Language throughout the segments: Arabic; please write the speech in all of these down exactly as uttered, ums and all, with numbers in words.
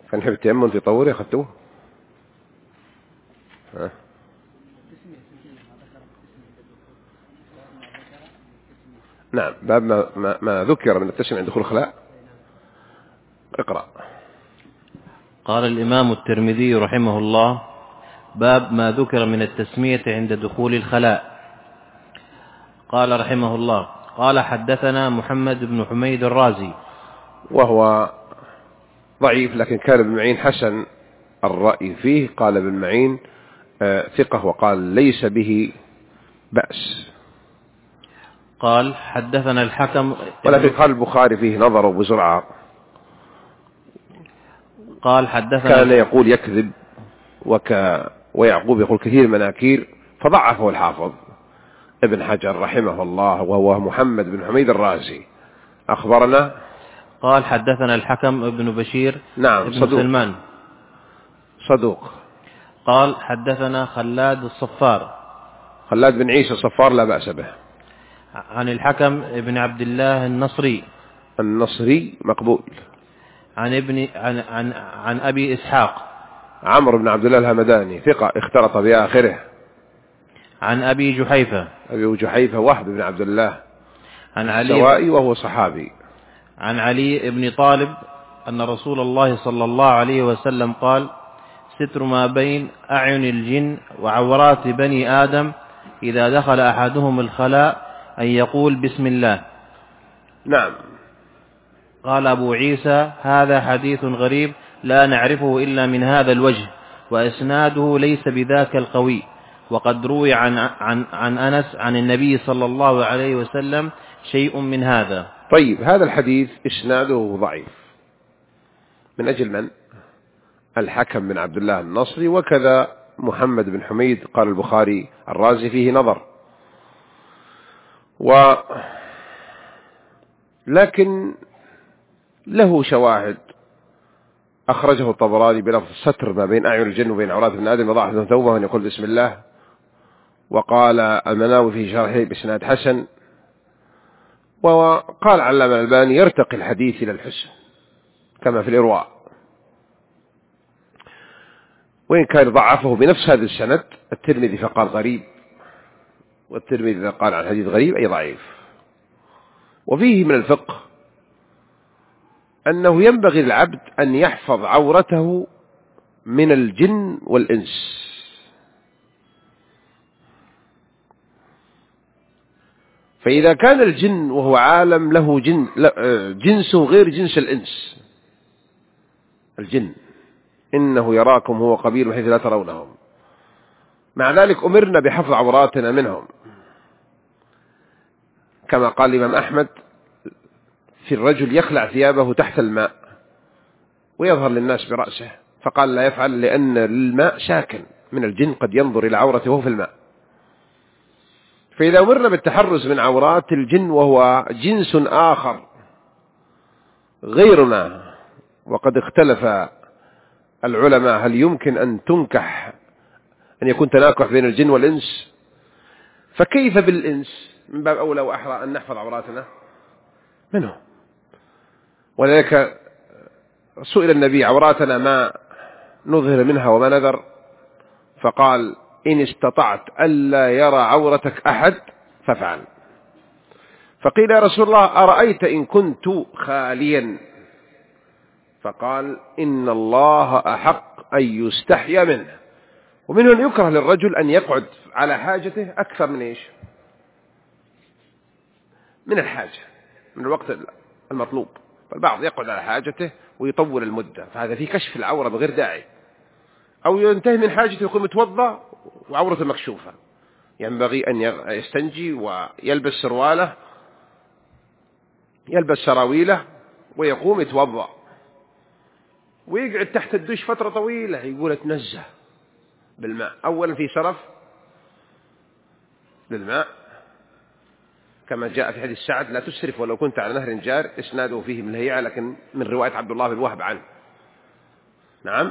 كان يحب التيمم في طوري أخذتوه. ها. نعم، باب ما, ما, ما ذكر من التسمية عند دخول الخلاء. اقرأ. قال الإمام الترمذي رحمه الله: باب ما ذكر من التسمية عند دخول الخلاء. قال رحمه الله: قال حدثنا محمد بن حميد الرازي، وهو ضعيف، لكن كان ابن معين حسن الرأي فيه. قال ابن معين آه ثقة، وقال ليس به بأس. قال حدثنا الحكم، ولكن قال البخاري فيه نظر بزرعة. قال حدثنا كان يقول يكذب، وك ويعقوب يقول كثير مناكير، فضعفه الحافظ ابن حجر رحمه الله، وهو محمد بن حميد الرازي. أخبرنا. قال حدثنا الحكم ابن بشير، نعم، ابن صدوق. سلمان صدوق. قال حدثنا خلاد الصفار، خلاد بن عيسى الصفار لا بأس به. عن الحكم ابن عبد الله النصري النصري مقبول. عن ابن عن عن, عن أبي إسحاق عمرو بن عبد الله الهمداني ثقة اختلط بآخره. عن أبي جحيفة أبي جحيفة وهب بن عبد الله عن علي السوائي، وهو صحابي. عن علي بن طالب أن رسول الله صلى الله عليه وسلم قال: ستر ما بين أعين الجن وعورات بني آدم إذا دخل أحدهم الخلاء أن يقول بسم الله. نعم. قال أبو عيسى: هذا حديث غريب لا نعرفه إلا من هذا الوجه، وإسناده ليس بذاك القوي، وقد روي عن, عن, عن أنس عن النبي صلى الله عليه وسلم شيء من هذا. طيب، هذا الحديث إسناده ضعيف. من أجل من؟ الحكم بن عبد الله النصري، وكذا محمد بن حميد. قال البخاري الرازي فيه نظر. و لكن له شواهد أخرجه الطبراني بلفظ ستر ما بين أعين الجن وبين عورات ابن آدم وضع له ثوبه أن يقول بسم الله. وقال المناوي في شرحه بإسناد حسن. وقال علامة الألباني يرتقي الحديث إلى الحسن كما في الإرواء، وإن كان ضعفه بنفس هذا السند الترمذي فقال غريب، والترمذي إذا قال عن حديث غريب أي ضعيف. وفيه من الفقه أنه ينبغي للعبد أن يحفظ عورته من الجن والإنس. فإذا كان الجن وهو عالم له جن جنسه غير جنس الإنس، الجن إنه يراكم هو قبيل حيث لا ترونهم، مع ذلك أمرنا بحفظ عوراتنا منهم، كما قال الإمام أحمد في الرجل يخلع ثيابه تحت الماء ويظهر للناس برأسه، فقال لا يفعل لأن الماء ساكن من الجن قد ينظر إلى عورته وهو في الماء. فإذا أمرنا بالتحرز من عورات الجن وهو جنس آخر غيرنا، وقد اختلف العلماء هل يمكن أن تنكح أن يكون تناكح بين الجن والإنس، فكيف بالإنس؟ من باب أولى وأحرى أن نحفظ عوراتنا منه. ولذلك سئل النبي عوراتنا ما نظهر منها وما نذر، فقال إن استطعت ألا يرى عورتك أحد فافعل. فقيل يا رسول الله أرأيت إن كنت خاليا؟ فقال إن الله أحق أن يستحيا منه. ومنه أن يكره للرجل أن يقعد على حاجته أكثر من إيش؟ من الحاجة، من الوقت المطلوب. فالبعض يقعد على حاجته ويطول المدة، فهذا فيه كشف العورة بغير داعي. أو ينتهي من حاجته يكون متوضأ وعورته مكشوفة، ينبغي أن يستنجي ويلبس سرواله، يلبس سراويله ويقوم يتوضأ ويقعد تحت الدش فترة طويلة، يقول اتنزه بالماء. أولا في شرف للماء كما جاء في حديث سعد لا تسرف ولو كنت على نهر جار، إسناده فيه من الهيعة لكن من رواية عبد الله بن وهب عنه. نعم.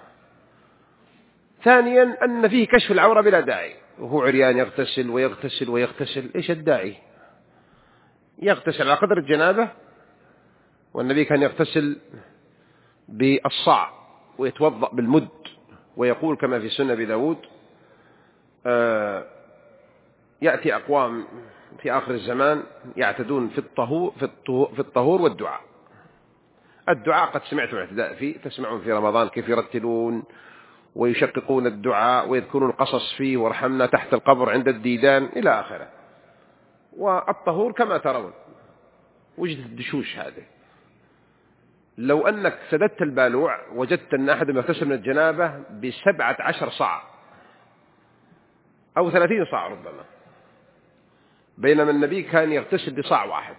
ثانيا أن فيه كشف العورة بلا داعي، وهو عريان يغتسل ويغتسل ويغتسل، إيش الداعي؟ يغتسل على قدر الجنابة، والنبي كان يغتسل بالصاع ويتوضأ بالمد، ويقول كما في سنة أبي داود آه يأتي أقوام في آخر الزمان يعتدون في الطهور, في الطهور, في الطهور والدعاء. الدعاء قد سمعتم اعتداء فيه، تسمعون في رمضان كيف يرتلون ويشققون الدعاء ويذكرون القصص فيه وارحمنا تحت القبر عند الديدان إلى آخره. والطهور كما ترون وجدت الدشوش هذه، لو أنك سددت البالوع وجدت أن أحد يغتسل من الجنابة بسبعة عشر صاع أو ثلاثين صاع ربما، بينما النبي كان يغتسل بصاع واحد،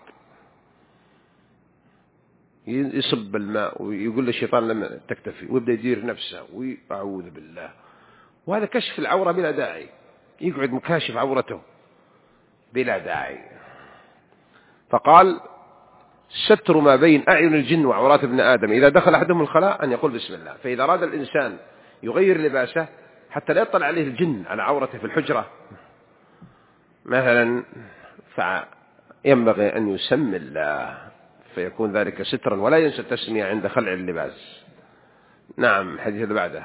يصب الماء ويقول للشيطان لما تكتفي، ويبدأ يدير نفسه وأعوذ بالله. وهذا كشف العورة بلا داعي، يقعد مكاشف عورته بلا داعي. فقال ستر ما بين أعين الجن وعورات ابن آدم إذا دخل أحدهم الخلاء أن يقول بسم الله. فإذا أراد الإنسان يغير لباسه حتى لا يطلع عليه الجن على عورته في الحجرة مثلا، فينبغي أن يسمي الله فيكون ذلك سترا، ولا ينسى التسمية عند خلع اللباس. نعم. الحديث اللي بعده.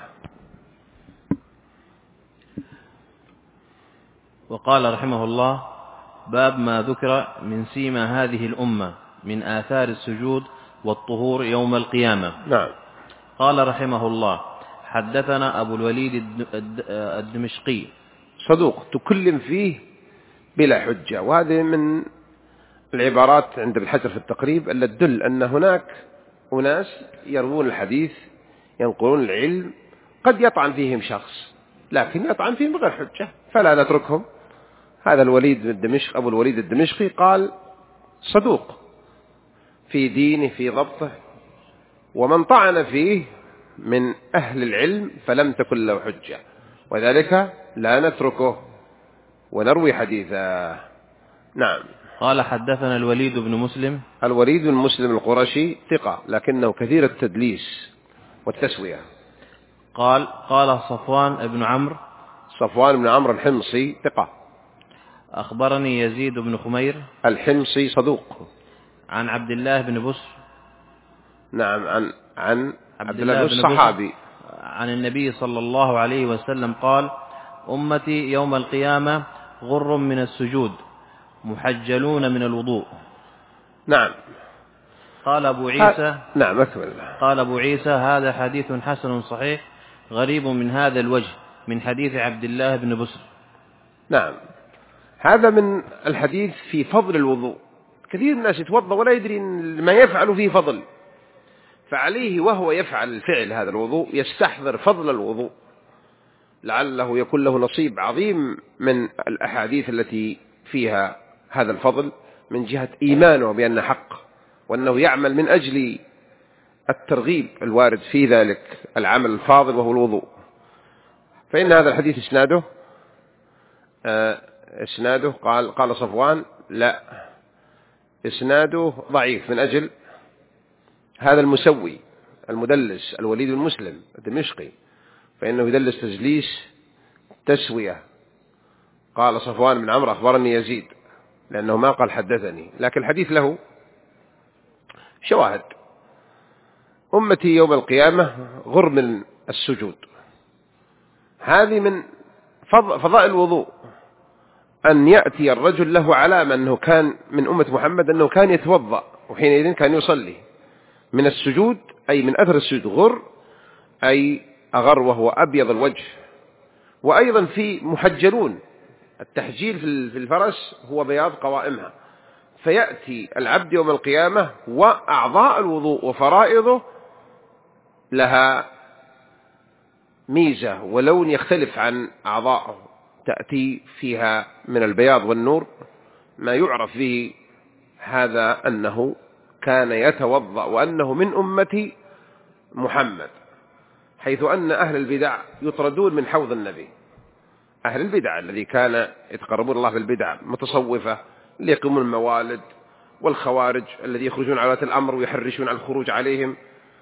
وقال رحمه الله: باب ما ذكر من سيما هذه الأمة من آثار السجود والطهور يوم القيامة. نعم. قال رحمه الله: حدثنا أبو الوليد الدمشقي صدوق تكلم فيه بلا حجة، وهذه من العبارات عند ابن حجر في التقريب التي تدل أن هناك أناس يروون الحديث ينقلون العلم قد يطعن فيهم شخص، لكن يطعن فيهم بغير حجة فلا نتركهم. هذا الوليد الدمشق أبو الوليد الدمشقي قال صدوق في دينه في ضبطه، ومن طعن فيه من أهل العلم فلم تكن له حجة، وذلك لا نتركه ونروي حديثه. نعم. قال حدثنا الوليد بن مسلم. الوليد بن مسلم القرشي ثقة لكنه كثير التدليس والتسوية. قال قال صفوان بن عمرو. صفوان بن عمرو الحمصي ثقة. أخبرني يزيد بن خمير الحمصي صدوق. عن عبد الله بن بسر. نعم. عن عن عبد الله بن صحابي عن النبي صلى الله عليه وسلم قال: أمتي يوم القيامة غر من السجود محجلون من الوضوء. نعم. قال أبو عيسى نعم أكمل. قال أبو عيسى: هذا حديث حسن صحيح غريب من هذا الوجه من حديث عبد الله بن بسر. نعم. هذا من الحديث في فضل الوضوء. كثير من الناس يتوضأ ولا يدري ما يفعل فيه فضل، فعليه وهو يفعل الفعل هذا الوضوء يستحضر فضل الوضوء لعله يكون له نصيب عظيم من الأحاديث التي فيها هذا الفضل، من جهة إيمانه بأن حق، وأنه يعمل من أجل الترغيب الوارد في ذلك العمل الفاضل وهو الوضوء. فإن هذا الحديث إسناده آه إسناده قال قال صفوان لا إسناده ضعيف من أجل هذا المسوي المدلس الوليد المسلم الدمشقي، فإنه يدلس تجليس تسوية. قال صفوان بن عمرو أخبرني يزيد، لأنه ما قال حدثني، لكن الحديث له شواهد. أمتي يوم القيامة غر من السجود، هذه من فضائل الوضوء، أن يأتي الرجل له علامة أنه كان من أمة محمد أنه كان يتوضأ وحينئذ كان يصلي من السجود، أي من أثر السجود. غر أي أغر وهو أبيض الوجه. وأيضا في محجلون، التحجيل في الفرس هو بياض قوائمها، فيأتي العبد يوم القيامة وأعضاء الوضوء وفرائضه لها ميزة ولون يختلف عن أعضائه، تأتي فيها من البياض والنور ما يعرف به هذا أنه كان يتوضأ وأنه من أمة محمد، حيث أن أهل البدع يطردون من حوض النبي. أهل البدع الذي كان يتقربون الله بالبدع، متصوفة اللي يقومون الموالد، والخوارج الذي يخرجون على ولاة الأمر ويحرشون على الخروج عليهم،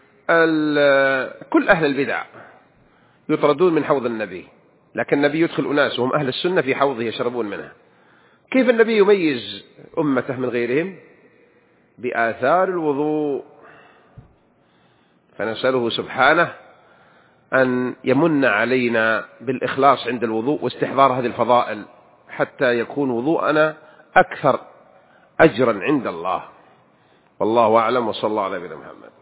كل أهل البدع يطردون من حوض النبي، لكن النبي يدخل أناس وهم أهل السنة في حوضه يشربون منها. كيف النبي يميز أمته من غيرهم؟ بآثار الوضوء. فنسأله سبحانه أن يمن علينا بالإخلاص عند الوضوء واستحضار هذه الفضائل حتى يكون وضوءنا أكثر أجرا عند الله. والله أعلم، وصلى الله على نبينا محمد.